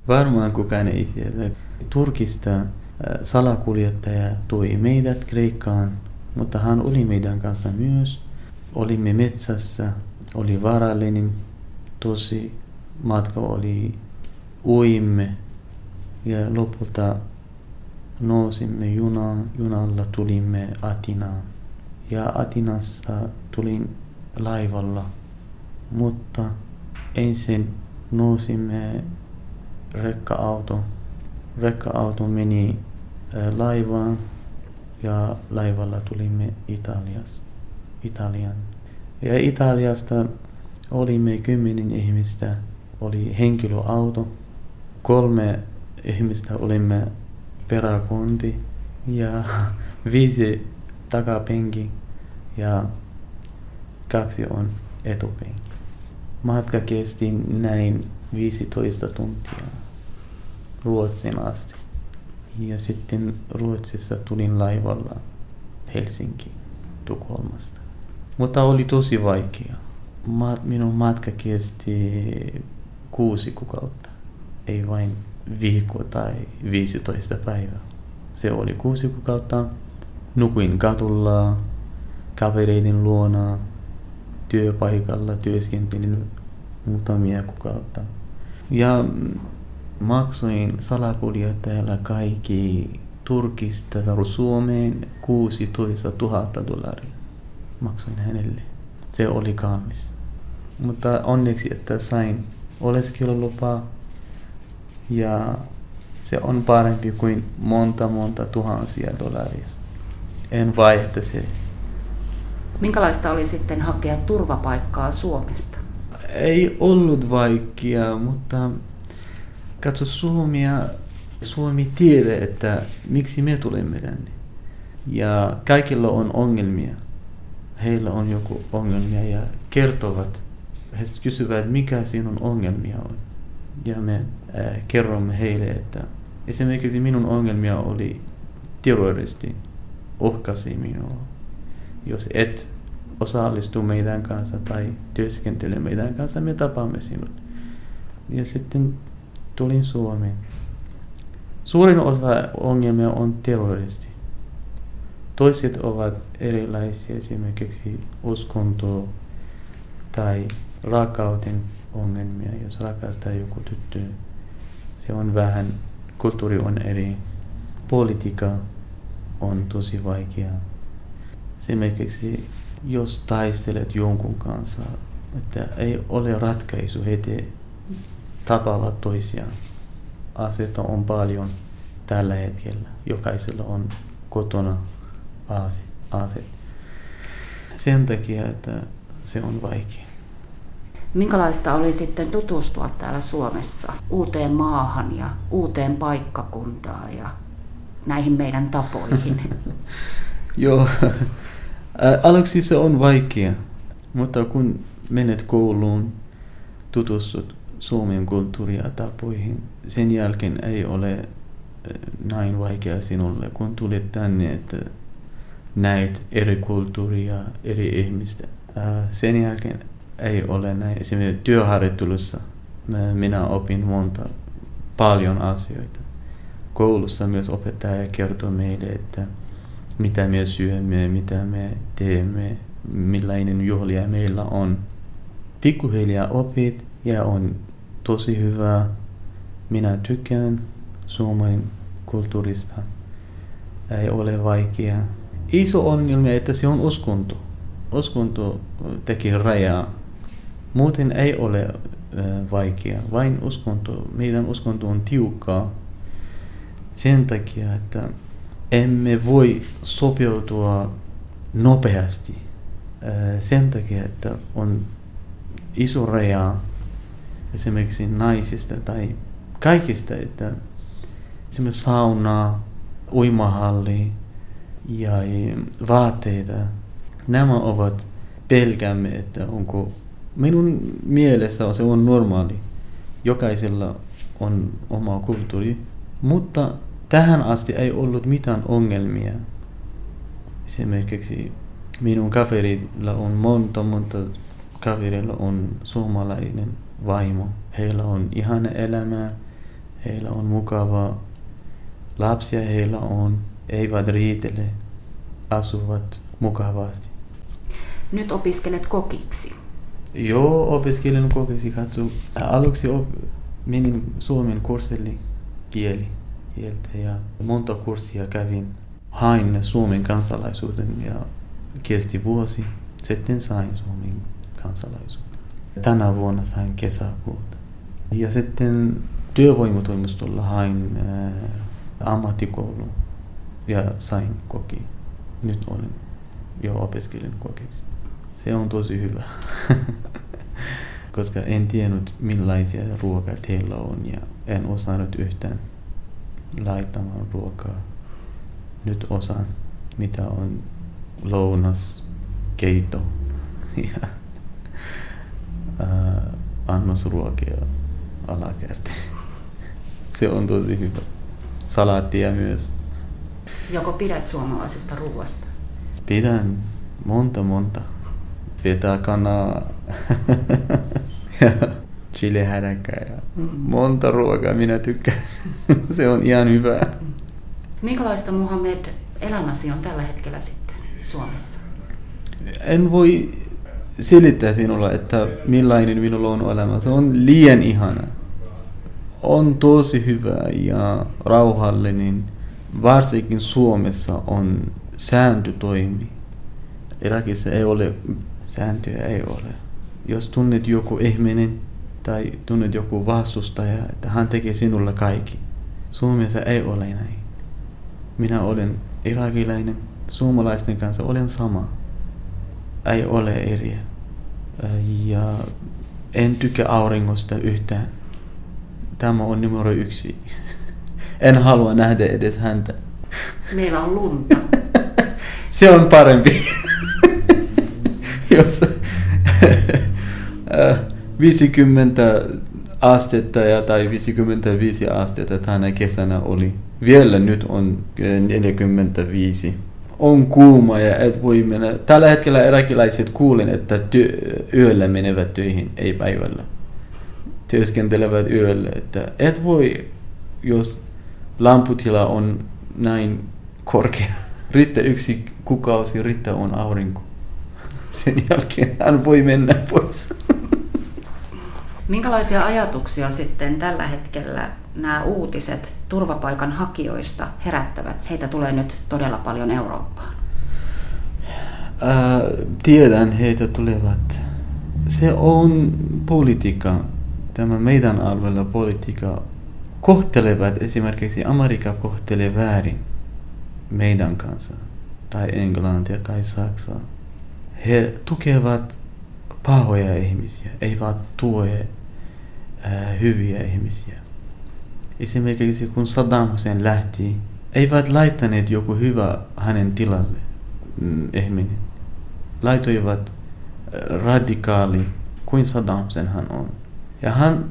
Varmaan kukaan ei tiedä. Turkista salakuljettaja toi meidät Kreikkaan, mutta hän oli meidän kanssa myös. Olimme metsässä, oli vaarallinen, tosi matka oli, uimme ja lopulta nousimme junalla tulimme Atinaan. Ja Atinassa tulin laivalla, mutta ensin nousimme rekka-auto meni laivaan ja laivalla tulimme Italiaan. Ja Italiasta olimme 10 ihmistä, oli henkilöauto, 3 ihmistä olimme peräkonti ja 5 takapenki ja 2 on etupenki. Matka kesti näin 15 tuntia Ruotsin asti. Ja sitten Ruotsissa tulin laivalla Helsinkiin Tukholmasta. Mutta oli tosi vaikea. Minun matka kesti 6 kuukautta, ei vain viikko tai 15 päivää. Se oli 6 kuukautta. Nukuin katulla, kavereiden luona, työpaikalla työskentelin muutamia kuukautta. Ja maksoin salakuljettajalla kaikki Turkista Suomeen 16 000 dollaria. Maksoin hänelle. Se oli kallis. Mutta onneksi, että sain oleskelulupaa ja se on parempi kuin monta tuhansia dollaria. En vaihda se. Minkälaista oli sitten hakea turvapaikkaa Suomesta? Ei ollut vaikeaa, mutta katso Suomi tiedä, että miksi me tulemme tänne. Ja kaikilla on ongelmia. Heillä on joku ongelmia ja kertovat. He kysyvät, mikä sinun ongelmia on. Ja me kerromme heille, että esimerkiksi minun ongelmia oli terroristi. Uhkasi minua. Jos et osallistu meidän kanssa tai työskentele meidän kanssa, me tapaamme sinut. Ja sitten tulin Suomeen. Suurin osa ongelmia on terroristi. Toiset ovat erilaisia, esimerkiksi uskonto tai rakkauden ongelmia. Jos rakastaa joku tyttö, se on vähän, kulttuuri on eri, politiikka on tosi vaikeaa. Esimerkiksi jos taistelet jonkun kanssa, että ei ole ratkaisu, he tapaavat toisiaan. Aseita on paljon tällä hetkellä. Jokaisella on kotona ase. Sen takia, että se on vaikea. Minkälaista oli sitten tutustua täällä Suomessa uuteen maahan ja uuteen paikkakuntaan ja näihin meidän tapoihin? Joo, aluksi se on vaikea, mutta kun menet kouluun, tutustut Suomen kulttuuria ja tapoihin, sen jälkeen ei ole näin vaikea sinulle, kun tulet tänne, että näet eri kulttuuria, eri ihmistä. Sen jälkeen ei ole näin. Esimerkiksi työharjoittelussa minä opin paljon asioita. Koulussa myös opettaja kertoo meille, että mitä me syömme, mitä me teemme, millainen juhlia meillä on. Pikkuhiljaa opit ja on tosi hyvä. Minä tykkään Suomen kulttuurista. Ei ole vaikea. Iso ongelma, että se on uskonto. Uskonto teki rajaa. Muuten ei ole vaikea. Vain uskonto. Meidän uskonto on tiukkaa. Sen takia, että emme voi sopeutua nopeasti. Sen takia, että on iso raja esimerkiksi naisista tai kaikista, että esimerkiksi saunaa, uimahalli ja vaatteita. Nämä ovat pelkäämme, että onko minun mielessä se on normaali. Jokaisella on oma kulttuuri, mutta tähän asti ei ollut mitään ongelmia. Esimerkiksi minun kaverilla on monta kaverilla on suomalainen vaimo. Heillä on ihana elämää. Heillä on mukavaa. Lapsia heillä on, eivät riitele, asuvat mukavasti. Nyt opiskelet kokiksi. Joo, opiskelen kokiksi. Aluksi menin suomen kurssille kieltä ja monta kurssia kävin. Hain suomen kansalaisuuden ja kesti vuosi. Sitten sain suomen kansalaisuuden. Tänä vuonna sain kesäkuuta. Ja sitten työvoimatoimistolla hain ammattikouluun ja sain koki. Nyt olen jo opiskelen kokiksi. Se on tosi hyvä, koska en tiennyt millaisia ruokaa teillä on ja en osannut yhtään laittamaan ruokaa. Nyt osaan, mitä on lounas, keito ja annosruokia alakerti. Se on tosi hyvä. Salaattia myös. Joko pidät suomalaisesta ruoasta? Pidän monta. Vetää kanaa ja chilihäräkää ja monta ruokaa minä tykkään. Se on ihan hyvä. Minkälaista, Muhammed, elämäsi on tällä hetkellä sitten Suomessa? En voi selittää sinulle, että millainen minulla on elämä. Se on liian ihana. On tosi hyvä ja rauhallinen. Varsinkin Suomessa on sääntötoimi. Irakissa ei ole sääntöjä, ei ole. Jos tunnet joku ihminen tai tunnet joku vastustaja, että hän tekee sinulle kaikki. Suomessa ei ole näin. Minä olen irakilainen, suomalaisten kanssa olen sama. Ei ole eriä. Ja en tykkää auringosta yhtään. Tämä on numero 1. En halua nähdä edes häntä. Meillä on lunta. Se on parempi. Jos 50 astetta tai 55 astetta tänä kesänä oli. Vielä nyt on 45. On kuuma ja et voi mennä. Tällä hetkellä irakilaiset kuulen, että yöllä menevät töihin, ei päivällä. Työskentelevät yöllä. Että et voi, jos lamputila on näin korkea. Riittää 1 kuukausi, riittää on aurinko. Sen jälkeen hän voi mennä pois. Minkälaisia ajatuksia sitten tällä hetkellä nämä uutiset turvapaikanhakijoista herättävät? Heitä tulee nyt todella paljon Eurooppaan. Tiedän, heitä tulevat. Se on politiikka. Tämä meidän alueella politiikka kohtelevat, esimerkiksi Amerikka kohtelee väärin meidän kanssa, tai Englantia tai Saksaa. He tukevat pahoja ihmisiä, eivät tue hyviä ihmisiä. Esimerkiksi kun Saddam Hussein lähti, eivät laittaneet joku hyvä hänen tilalle ihminen. Laitoivat radikaali kuin Saddam Hussein hän on. Ja hän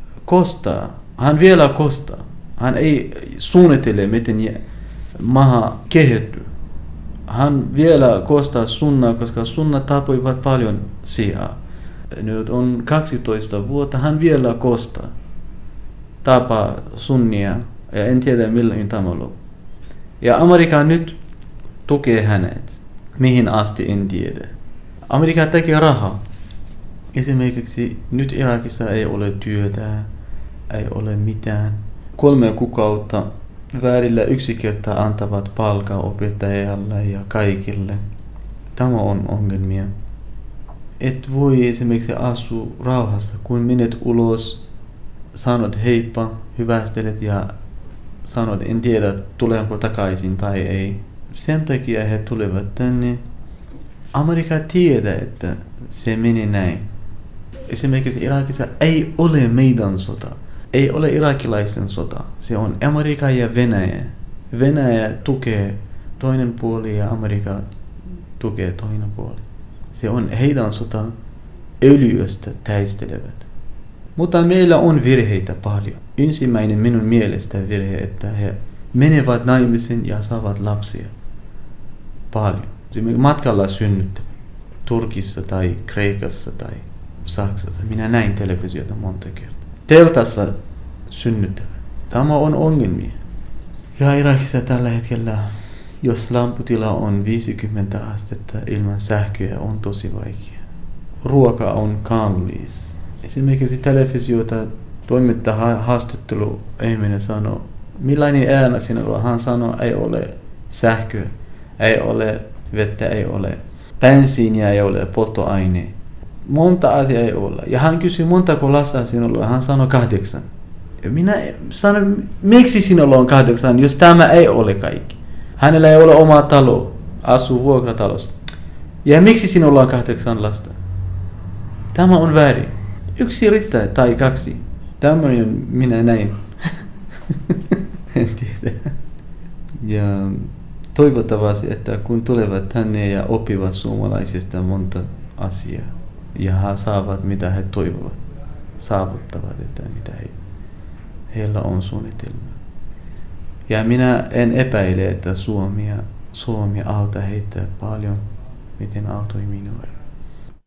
vielä kostaa. Hän ei suunnittele, miten maa kehittyy. Hän vielä kostaa sunnaa, koska sunna tapoivat paljon sijaa. Nyt on 12 vuotta, hän vielä kostaa. Tapaa sunnia, ja en tiedä milloin tämä on. Ja Amerikka nyt tukee hänet. Mihin asti en tiedä. Amerikka tekee rahaa. Esimerkiksi nyt Irakissa ei ole työtä, ei ole mitään. 3 kuukautta välillä 1 kertaa antavat palkaa opettajalle ja kaikille. Tämä on ongelmia. Et voi esimerkiksi asua rauhassa, kun menet ulos, sanot heippa, hyvästelet ja sanot en tiedä tulenko takaisin tai ei. Sen takia he tulevat tänne. Amerikka tiedää, että se menee näin. Esimerkiksi Irakissa ei ole meidän sota. Ei ole irakilaisten sota. Se on Amerikka ja Venäjä. Venäjä tukee toinen puoli ja Amerikka tukee toinen puoli. Se on heidän sota. Öljystä taistelevat. Mutta meillä on virheitä paljon. Ensimmäinen minun mielestä virhe, että he menevät naimisiin ja saavat lapsia. Paljon. Esimerkiksi matkalla synnyttävät. Turkissa tai Kreikassa tai Saksassa. Minä näin televisiota monta kertaa. Teltassa synnyttävät. Tämä on ongelmia. Ja Irakissa tällä hetkellä, jos lämpötila on 50 astetta ilman sähköä, on tosi vaikea. Ruoka on kallis. Esimerkiksi televisiota toimittaa haastattelu ihminen sanoo, millainen elämä sinulla on? Hän sanoo, ei ole sähköä, ei ole vettä, ei ole bensiiniä, ei ole polttoaine. Monta asiaa ei ole. Ja hän kysyy, montako lasta sinulla on? Hän sanoo 8. Ja minä sanon, miksi sinulla on 8, jos tämä ei ole kaikki? Hänellä ei ole omaa talo, asuu vuokratalossa. Ja miksi sinulla on 8 lasta? Tämä on väärin. 1 riittää tai 2. Tämmöinen minä näin. En tiedä. Ja toivottavasti, että kun tulevat tänne ja oppivat suomalaisista monta asiaa ja he saavat mitä he toivovat, saavuttavat, että mitä heillä on suunnitelma. Ja minä en epäile, että Suomi auttaa heitä paljon, miten auttoi minua.